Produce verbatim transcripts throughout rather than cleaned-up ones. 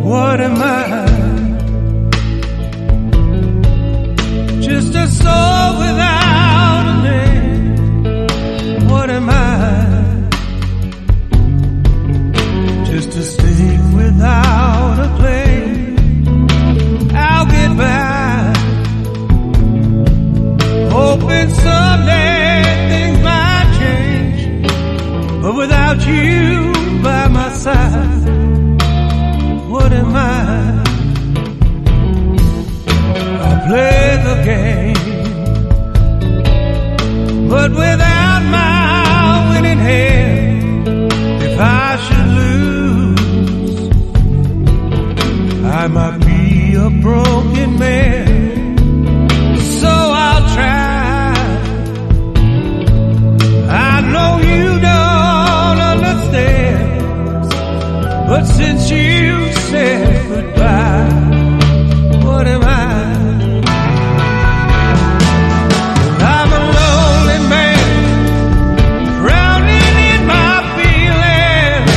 What am I? Just a soul without a name. What am I? Just a stick without a flame. I'll get by, hoping someday things might change. But without you by my side, what am I? I play the game, but without my winning hand. If I should lose, I might be a broken man. So I'll try. I know you don't understand, but since you said goodbye, what am I? I'm a lonely man, drowning in my feelings.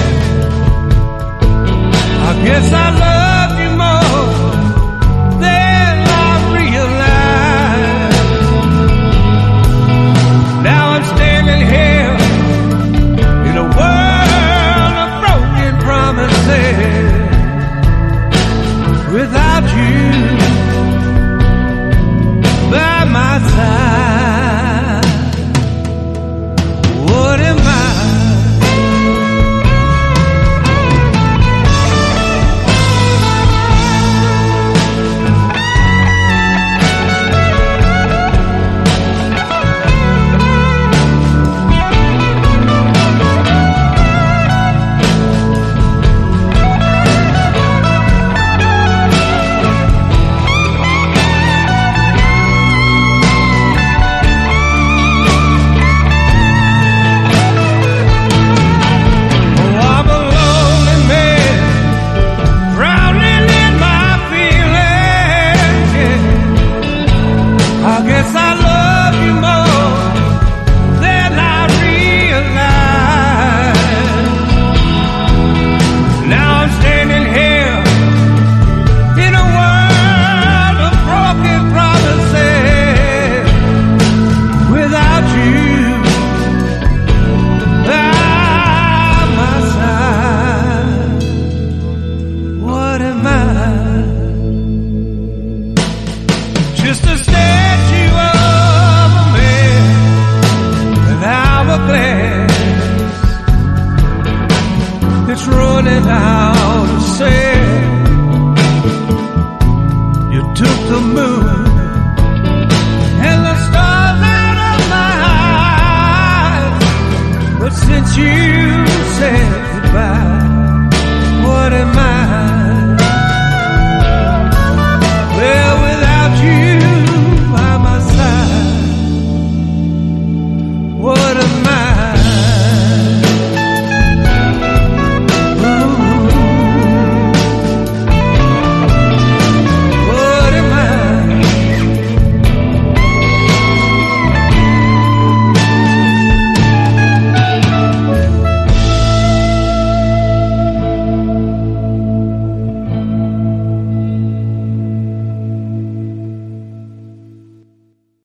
I guess I love you more than I realized. Now I'm standing here in a world of broken promises. Without you by my side, what am I? What am I?